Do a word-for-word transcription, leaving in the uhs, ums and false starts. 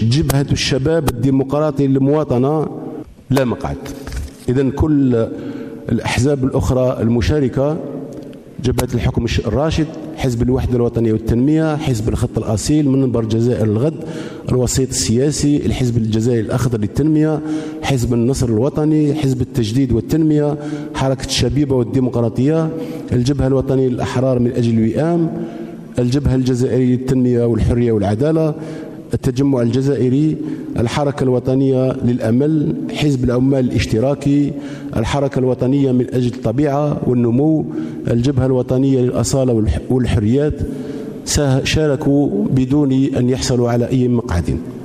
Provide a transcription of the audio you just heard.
جبهة الشباب الديمقراطي للمواطنة لا مقعد. إذن كل الأحزاب الأخرى المشاركة، جبهة الحكم الراشد، حزب الوحدة الوطنية والتنمية، حزب الخط الأصيل، منبر الجزائر الغد، الوسيط السياسي، الحزب الجزائري الأخضر للتنمية، حزب النصر الوطني، حزب التجديد والتنمية، حركة الشبيبة والديمقراطية، الجبهة الوطنية للأحرار من أجل الوئام، الجبهة الجزائرية للتنمية والحرية والعدالة، التجمع الجزائري، الحركة الوطنية للأمل، حزب العمال الاشتراكي، الحركة الوطنية من أجل الطبيعة والنمو، الجبهة الوطنية للأصالة والحريات، شاركوا بدون أن يحصلوا على أي مقعد.